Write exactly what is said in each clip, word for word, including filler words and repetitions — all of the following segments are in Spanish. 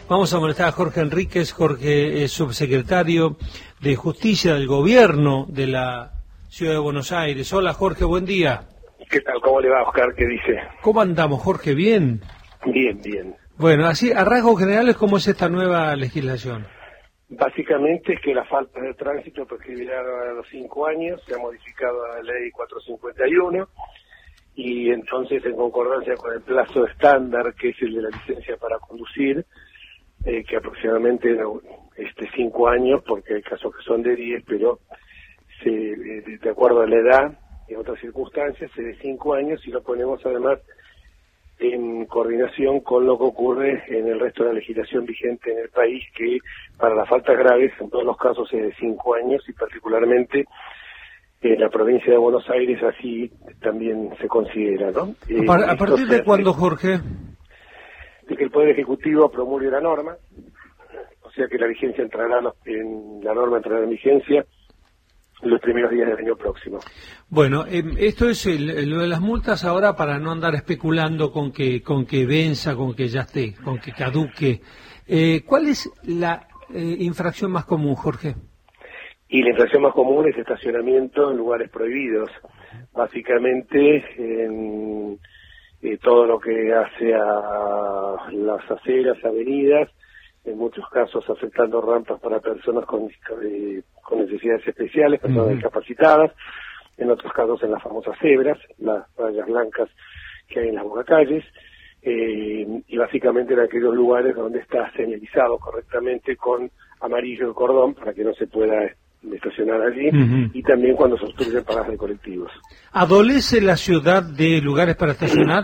Vamos a molestar a Jorge Enríquez. Jorge es subsecretario de Justicia del Gobierno de la Ciudad de Buenos Aires. Hola Jorge, buen día. ¿Qué tal? ¿Cómo le va, Oscar? ¿Qué dice? ¿Cómo andamos, Jorge? ¿Bien? Bien, bien. Bueno, así, a rasgos generales, ¿cómo es esta nueva legislación? Básicamente es que la falta de tránsito prescribirá a los cinco años, se ha modificado la ley cuatrocientos cincuenta y uno, y entonces en concordancia con el plazo estándar, que es el de la licencia para conducir, eh, que aproximadamente este cinco años, porque hay casos que son de diez, pero se, de acuerdo a la edad y otras circunstancias, es de cinco años, y lo ponemos además en coordinación con lo que ocurre en el resto de la legislación vigente en el país, que para las faltas graves en todos los casos es de cinco años, y particularmente en la provincia de Buenos Aires así también se considera, ¿no? ¿A, par eh, ¿a partir de cuándo, Jorge? De que el Poder Ejecutivo promulgue la norma, o sea que la vigencia entrará en la norma entrará en vigencia los primeros días del año próximo. Bueno, eh, esto es el, lo de las multas ahora, para no andar especulando con que con que venza, con que ya esté, con que caduque. Eh, ¿Cuál es la eh, infracción más común, Jorge? Y la infracción más común es estacionamiento en lugares prohibidos. Básicamente, en eh, todo lo que hace a las aceras, avenidas, en muchos casos afectando rampas para personas con, eh, con necesidades especiales, personas uh-huh. discapacitadas, en otros casos en las famosas cebras, las rayas blancas que hay en las bocacalles, eh, y básicamente en aquellos lugares donde está señalizado correctamente con amarillo el cordón para que no se pueda estacionar allí, uh-huh. y también cuando se obstruyen paradas de colectivos. ¿Adolece la ciudad de lugares para estacionar?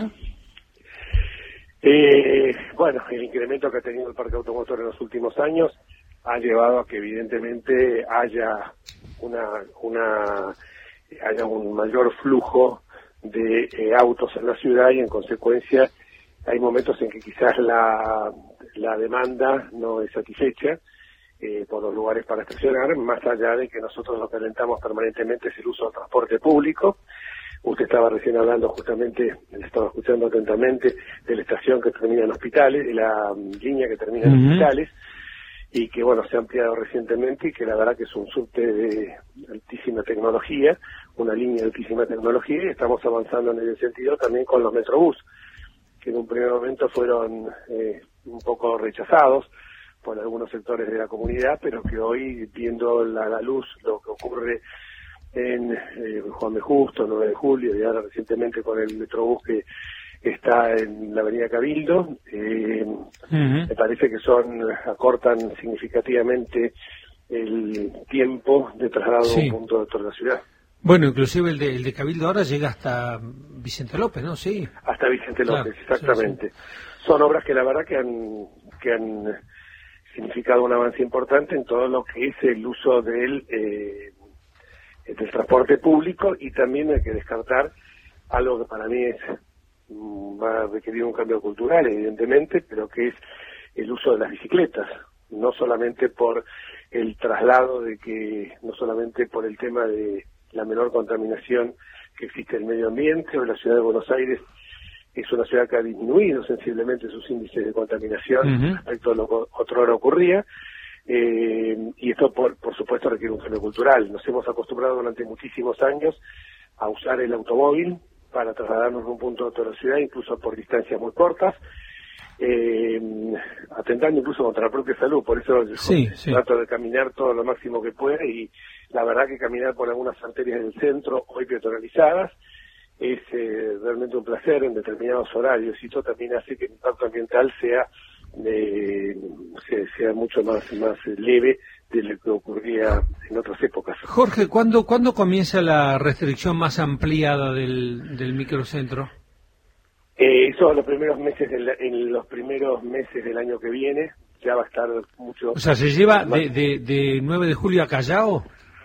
Eh, bueno, el incremento que ha tenido el parque automotor en los últimos años ha llevado a que evidentemente haya una, una haya un mayor flujo de eh, autos en la ciudad, y en consecuencia hay momentos en que quizás la, la demanda no es satisfecha eh, por los lugares para estacionar, más allá de que nosotros lo que alentamos permanentemente es el uso del transporte público. Usted estaba recién hablando justamente, estaba escuchando atentamente, de la estación que termina en hospitales, de la um, línea que termina en uh-huh. hospitales, y que bueno, se ha ampliado recientemente, y que la verdad que es un subte de altísima tecnología, una línea de altísima tecnología, y estamos avanzando en ese sentido también con los Metrobús, que en un primer momento fueron eh, un poco rechazados por algunos sectores de la comunidad, pero que hoy, viendo la, la luz, lo que ocurre en eh, Juan B. Justo, nueve de julio, y ahora recientemente con el Metrobús que está en la avenida Cabildo, eh, uh-huh. me parece que son acortan significativamente el tiempo de traslado sí. a un punto de toda la ciudad. Bueno, inclusive el de, el de Cabildo ahora llega hasta Vicente López, ¿no? Sí. Hasta Vicente López, claro, exactamente. Sí, sí. Son obras que la verdad que han, que han significado un avance importante en todo lo que es el uso del... Eh, del transporte público, y también hay que descartar algo que para mí es va a requerir un cambio cultural, evidentemente, pero que es el uso de las bicicletas, no solamente por el traslado de que, no solamente por el tema de la menor contaminación que existe en el medio ambiente. Hoy la ciudad de Buenos Aires es una ciudad que ha disminuido sensiblemente sus índices de contaminación uh-huh. respecto a lo que otrora ocurría. Eh, y esto, por, por supuesto, requiere un cambio cultural. Nos hemos acostumbrado durante muchísimos años a usar el automóvil para trasladarnos de un punto a otro de la ciudad, incluso por distancias muy cortas, eh, atentando incluso contra la propia salud. Por eso yo sí, sí. trato de caminar todo lo máximo que pueda, y la verdad que caminar por algunas arterias del centro, hoy peatonalizadas, es eh, realmente un placer en determinados horarios, y eso también hace que el impacto ambiental sea Eh, sea mucho más más leve de lo que ocurría en otras épocas. Jorge, ¿cuándo, ¿cuándo comienza la restricción más ampliada del, del microcentro? Eh, eso en los primeros meses del, en los primeros meses del año que viene ya va a estar mucho. O sea, ¿se lleva de, de, de nueve de julio a Callao?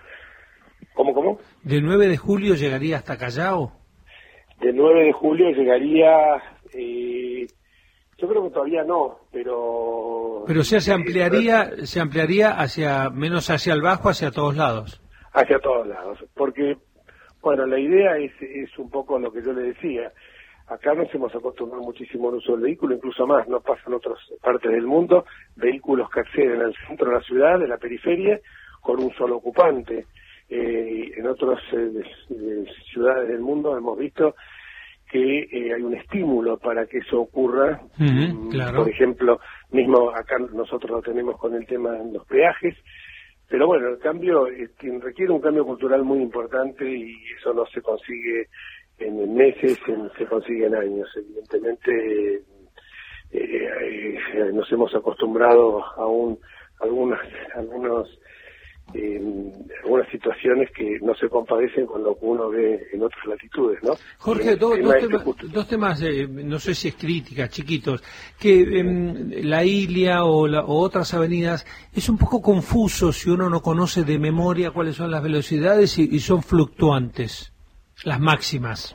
¿Cómo, cómo? ¿De nueve de julio llegaría hasta Callao? De nueve de julio llegaría... Eh, Yo creo que todavía no, pero... Pero o sea, se ampliaría, se ampliaría hacia, menos hacia el bajo, hacia todos lados. Hacia todos lados, porque, bueno, la idea es, es un poco lo que yo le decía. acá nos hemos acostumbrado muchísimo al uso del vehículo, incluso más, no pasa en otras partes del mundo, vehículos que acceden al centro de la ciudad, de la periferia, con un solo ocupante. Eh, en otras eh, ciudades del mundo hemos visto que eh, hay un estímulo para que eso ocurra. Uh-huh, claro. Por ejemplo, mismo acá nosotros lo tenemos con el tema de los peajes, pero bueno, el cambio eh, requiere un cambio cultural muy importante y eso no se consigue en meses, en, se consigue en años. Evidentemente eh, eh, nos hemos acostumbrado a un, algunas, algunos Eh, algunas situaciones que no se compadecen con lo que uno ve en otras latitudes, ¿no? Jorge, do, dos, tema, dos temas, eh, no sé si es crítica, chiquitos, que eh, la Ilia o, la, o otras avenidas es un poco confuso si uno no conoce de memoria cuáles son las velocidades y, y son fluctuantes, las máximas.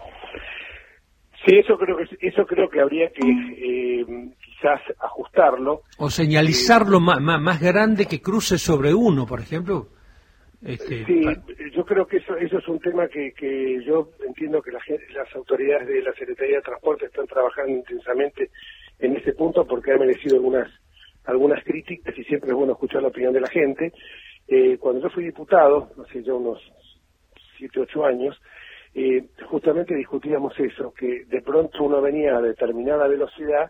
Sí, eso creo que eso creo que habría que eh, quizás ajustarlo. O señalizarlo eh, más, más, más grande que cruce sobre uno, por ejemplo. Este, sí, para... yo creo que eso eso es un tema que, que yo entiendo que la, las autoridades de la Secretaría de Transporte están trabajando intensamente en ese punto porque ha merecido algunas algunas críticas y siempre es bueno escuchar la opinión de la gente. Eh, cuando yo fui diputado, hace ya unos siete, ocho años, Eh, justamente discutíamos eso, que de pronto uno venía a determinada velocidad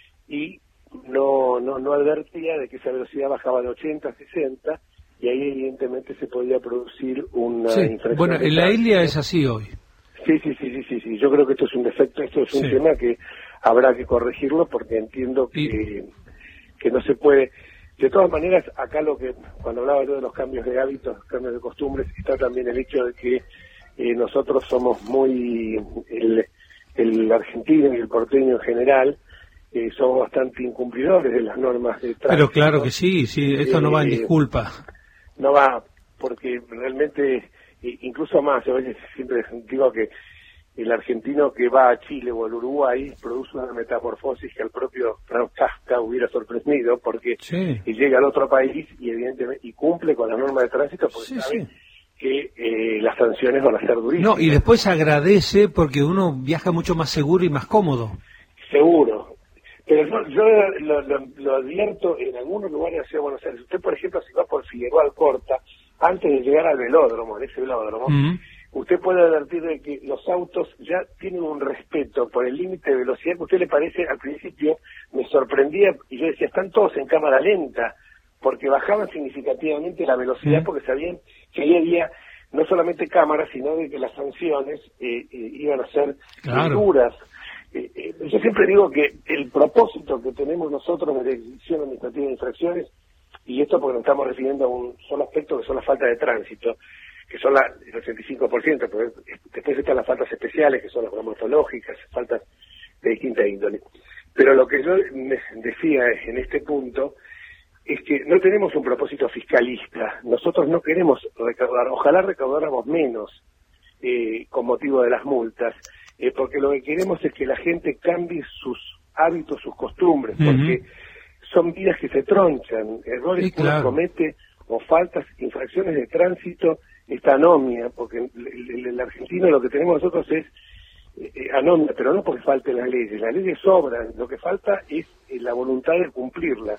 y no, no, no advertía de que esa velocidad bajaba de ochenta a sesenta y ahí evidentemente se podía producir una sí. infracción. Bueno, en la Ilia es así hoy. Sí, sí, sí, sí, sí, sí, yo creo que esto es un defecto, esto es un sí. tema que habrá que corregirlo porque entiendo que, y... que no se puede. De todas maneras, acá lo que, cuando hablaba yo de los cambios de hábitos, cambios de costumbres, está también el hecho de que Eh, nosotros somos muy, el, el argentino y el porteño en general, eh, somos bastante incumplidores de las normas de tránsito. Pero claro que sí, sí, esto eh, no va en disculpa. No va, porque realmente, eh, incluso más, yo siempre digo que el argentino que va a Chile o al Uruguay produce una metamorfosis que al propio Franz Kafka hubiera sorprendido, porque sí. llega al otro país y evidentemente y cumple con las normas de tránsito porque sí, sabe sí. que eh, las sanciones van a ser durísimas. No, y después agradece porque uno viaja mucho más seguro y más cómodo. Seguro. Pero yo, yo lo, lo, lo advierto en algunos lugares de la Ciudad de Buenos Aires. Usted, por ejemplo, si va por Figueroa Alcorta, antes de llegar al velódromo, en ese velódromo, uh-huh. usted puede advertir de que los autos ya tienen un respeto por el límite de velocidad que a usted le parece, al principio, me sorprendía, y yo decía, están todos en cámara lenta, porque bajaban significativamente la velocidad, uh-huh. porque sabían que ahí había no solamente cámaras, sino de que las sanciones eh, eh, iban a ser claro. duras. Eh, eh, yo siempre digo que el propósito que tenemos nosotros de la Dirección Administrativa de Infracciones, y esto porque nos estamos refiriendo a un solo aspecto que son las faltas de tránsito, que son la, el ochenta y cinco por ciento, pero después están las faltas especiales, que son las bromatológicas, faltas de distinta índole. Pero lo que yo decía en este punto es que no tenemos un propósito fiscalista. Nosotros no queremos recaudar, ojalá recaudáramos menos eh, con motivo de las multas, eh, porque lo que queremos es que la gente cambie sus hábitos, sus costumbres, uh-huh. porque son vidas que se tronchan, errores sí, que claro. uno comete o faltas, infracciones de tránsito, esta anomia, porque el, el, el argentino lo que tenemos nosotros es eh, anomia, pero no porque falten las leyes, las leyes sobran, lo que falta es eh, la voluntad de cumplirlas.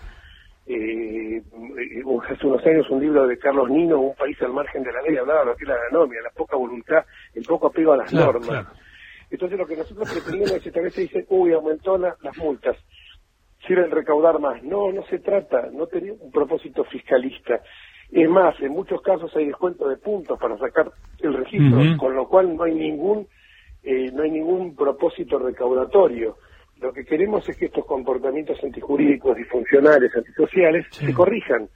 Eh, hace unos años un libro de Carlos Nino, Un país al margen de la ley, hablaba de lo que es la anomia, la poca voluntad, el poco apego a las claro, normas. Claro. Entonces lo que nosotros pretendemos es que tal vez se dice, uy, aumentó la, las multas, sirven recaudar más. No, no se trata, no tenía un propósito fiscalista. Es más, en muchos casos hay descuento de puntos para sacar el registro, uh-huh. con lo cual no hay ningún eh, no hay ningún propósito recaudatorio. Lo que queremos es que estos comportamientos antijurídicos, disfuncionales, antisociales, sí. se corrijan.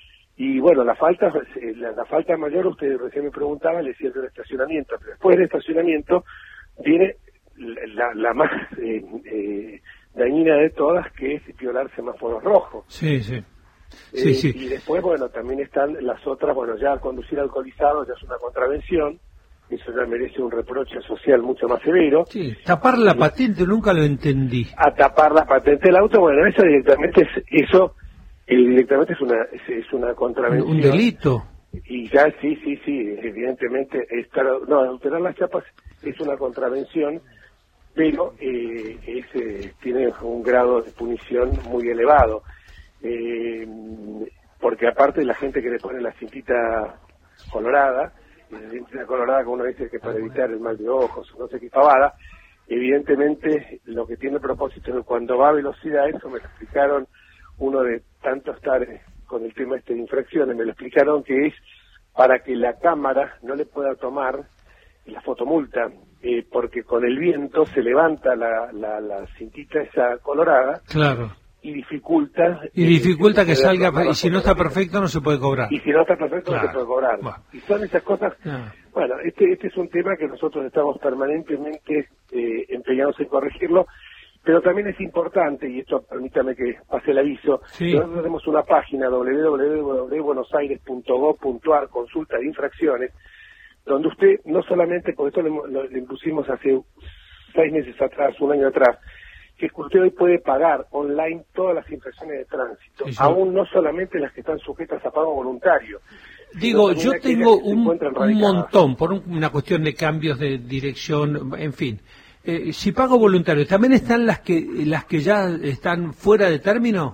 Y bueno, la falta la, la falta mayor, usted recién me preguntaba, le decía del estacionamiento, pero después del estacionamiento viene la, la más eh, eh, dañina de todas, que es violar semáforos rojos. Sí, sí. Sí, eh, sí. Y después, bueno, también están las otras, bueno, ya conducir alcoholizado ya es una contravención, eso ya merece un reproche social mucho más severo. Sí, tapar la patente nunca lo entendí. A tapar la patente del auto, bueno, eso directamente es, eso eh, directamente es una es, es una contravención. Un delito. Y ya, sí, sí, sí, evidentemente, estar, no, alterar las chapas es una contravención pero eh, es, eh, tiene un grado de punición muy elevado, eh, porque aparte la gente que le pone la cintita colorada, y la cintita colorada como uno dice que para evitar el mal de ojos, no sé qué pavada, evidentemente lo que tiene propósito es que cuando va a velocidad, eso me lo explicaron uno de tanto estar con el tema este de infracciones, me lo explicaron que es para que la cámara no le pueda tomar la fotomulta, eh, porque con el viento se levanta la, la, la cintita esa colorada, claro, y dificulta y dificulta eh, que, que salga, y si no está perfecto no se puede cobrar, y si no está perfecto claro. no se puede cobrar, bueno. Y son esas cosas. Ah. Bueno, este este es un tema que nosotros estamos permanentemente eh, empeñados en corregirlo, pero también es importante, y esto permítame que pase el aviso, sí. Nosotros tenemos una página doble u doble u doble u punto buenos aires punto gov punto ar, consulta de infracciones, donde usted no solamente, porque esto lo, lo, lo impusimos hace seis meses atrás, un año atrás, que usted hoy puede pagar online todas las infracciones de tránsito, sí, sí. Aún no solamente las que están sujetas a pago voluntario. Digo, yo tengo un, un montón, por un, una cuestión de cambios de dirección, en fin. Eh, si pago voluntario, ¿también están las que las que ya están fuera de término?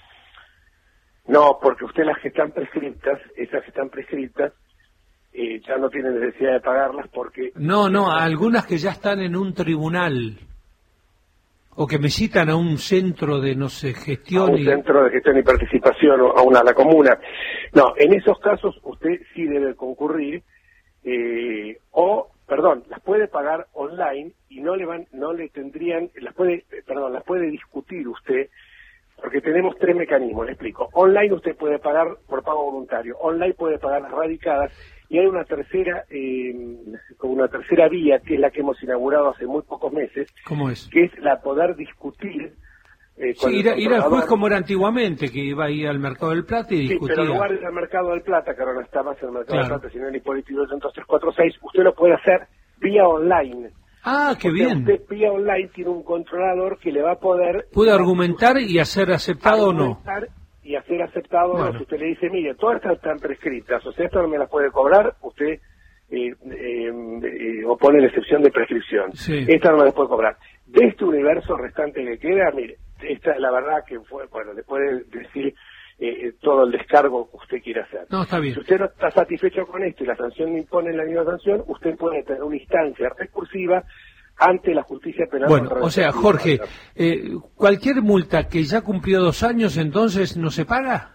No, porque usted las que están prescritas, esas que están prescritas, eh, ya no tiene necesidad de pagarlas porque... No, no, algunas que ya están en un tribunal, o que me citan a un centro de, no sé, gestión... A un y... centro de gestión y participación, o a una a la comuna. No, en esos casos usted sí debe concurrir, eh, o... Perdón, las puede pagar online y no le van, no le tendrían, las puede, perdón, las puede discutir usted, porque tenemos tres mecanismos, le explico. Online usted puede pagar por pago voluntario, online puede pagar las radicadas, y hay una tercera, eh, como una tercera vía, que es la que hemos inaugurado hace muy pocos meses. ¿Cómo es? Que es la poder discutir. Eh, sí, ir, ir al juez como era antiguamente, que iba ahí al Mercado del Plata y discutía. Sí, pero en lugar del Mercado del Plata, que ahora no está más en el Mercado claro. del Plata, sino en Hipólito doscientos cuarenta y seis, usted lo puede hacer vía online. Ah, qué Porque bien. Usted vía online tiene un controlador que le va a poder... Puede argumentar y hacer aceptado o no. Y hacer aceptado bueno. o no. Si usted le dice, mire, todas estas están prescritas, o sea, esto no me las puede cobrar, usted eh, eh, eh, opone la excepción de prescripción. Sí. Esta no me las puede cobrar. De este universo restante que queda, mire, esta la verdad que fue, bueno, le puede decir eh, todo el descargo que usted quiera hacer. No, está bien. Si usted no está satisfecho con esto y la sanción le impone la misma sanción, usted puede tener una instancia recursiva ante la justicia penal. Bueno, o sea, Jorge, eh, cualquier multa que ya cumplió dos años, entonces, ¿no se paga?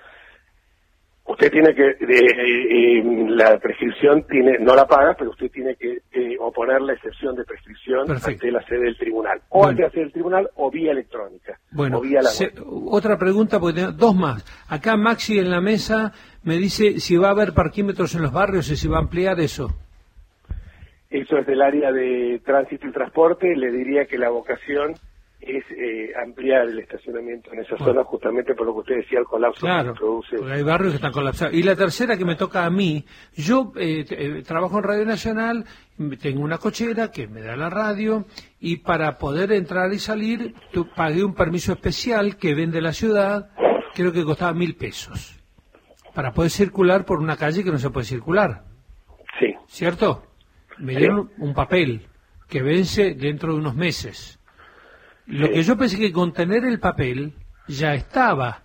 Usted tiene que, eh, eh, la prescripción tiene, no la paga, pero usted tiene que eh, oponer la excepción de prescripción Perfecto. ante la sede del tribunal. O bueno. ante la sede del tribunal o vía electrónica. Bueno, o vía la se, otra pregunta, porque tengo dos más. Acá Maxi en la mesa me dice si va a haber parquímetros en los barrios y si va a ampliar eso. Eso es del área de tránsito y transporte. Le diría que la vocación es eh, ampliar el estacionamiento en esa bueno. zona, justamente por lo que usted decía, el colapso claro, que se produce. Porque hay barrios que están colapsados. Y la tercera que me toca a mí, yo eh, eh, trabajo en Radio Nacional, tengo una cochera que me da la radio, y para poder entrar y salir, tu, pagué un permiso especial que vende la ciudad, creo que costaba mil pesos, para poder circular por una calle que no se puede circular. Sí. ¿Cierto? Me sí. dieron un papel que vence dentro de unos meses. Lo que yo pensé que con tener el papel ya estaba,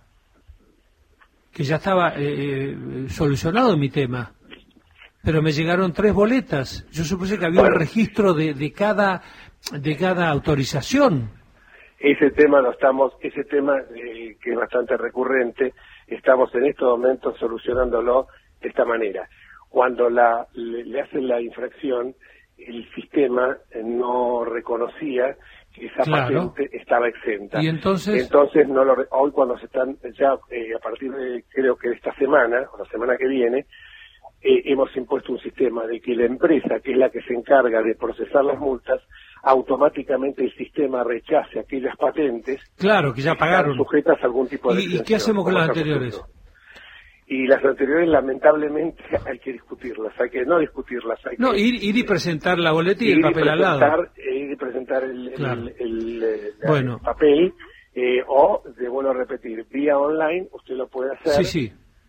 que ya estaba eh, solucionado mi tema, pero me llegaron tres boletas. Yo supuse que había bueno, un registro de, de cada de cada autorización. Ese tema lo estamos, ese tema eh, que es bastante recurrente, estamos en estos momentos solucionándolo de esta manera. Cuando la le, le hacen la infracción, el sistema no reconocía que esa claro. patente estaba exenta. Y entonces, entonces no lo, hoy cuando se están ya eh, a partir de creo que de esta semana o la semana que viene eh, hemos impuesto un sistema de que la empresa, que es la que se encarga de procesar las multas, automáticamente el sistema rechace aquellas patentes. Claro, que ya pagaron. Sujetas a algún tipo de. ¿Y, ¿y qué hacemos con las anteriores? Y las anteriores lamentablemente hay que discutirlas, hay que no discutirlas, hay no, que ir, ir y presentar la boleta y el papel al lado. Ir y presentar el, claro. el, el, el, bueno. el papel, eh, o, de vuelvo a repetir, vía online, usted lo puede hacer. Sí, sí. Eh,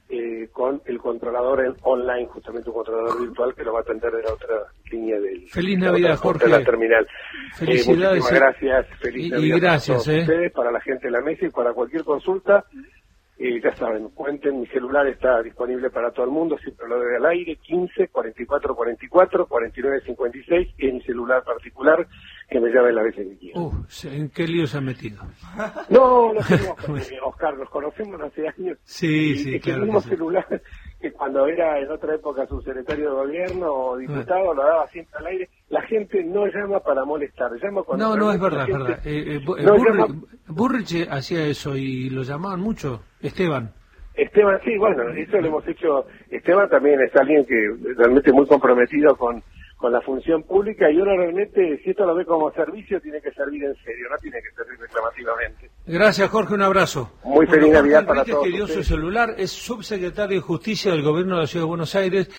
eh, con el controlador en online, justamente un controlador virtual que lo va a atender de la otra línea del... Feliz Navidad, Jorge. De la terminal. Felicidades. Eh, muchísimas gracias. Feliz y, Navidad y gracias, para todos eh. ustedes, para la gente de la mesa y para cualquier consulta. Eh, ya saben, cuenten, mi celular está disponible para todo el mundo, siempre lo doy al aire, quince, cuarenta y cuatro, cuarenta y cuatro, cuarenta y nueve, cincuenta y seis, es mi celular particular, que me llame las veces que quiera. Uh, ¿en qué lío se ha metido? No, no tenemos, Oscar, nos conocemos hace años. Sí, y, sí, y claro. el mismo Sí. celular que cuando era en otra época subsecretario de gobierno o diputado, bueno. lo daba siempre al aire. La gente no llama para molestar, llama cuando... No, no, es verdad, es verdad. Eh, eh, no Burrich, llama... Burrich hacía eso y lo llamaban mucho, Esteban. Esteban, sí, bueno, eso lo hemos hecho. Esteban también es alguien que realmente muy comprometido con, con la función pública y uno realmente, si esto lo ve como servicio, tiene que servir en serio, no tiene que servir reclamativamente. Gracias, Jorge, un abrazo. Muy feliz bueno, Navidad Jorge para Enríquez, todos que dio su ustedes. celular, es subsecretario de Justicia del Gobierno de la Ciudad de Buenos Aires.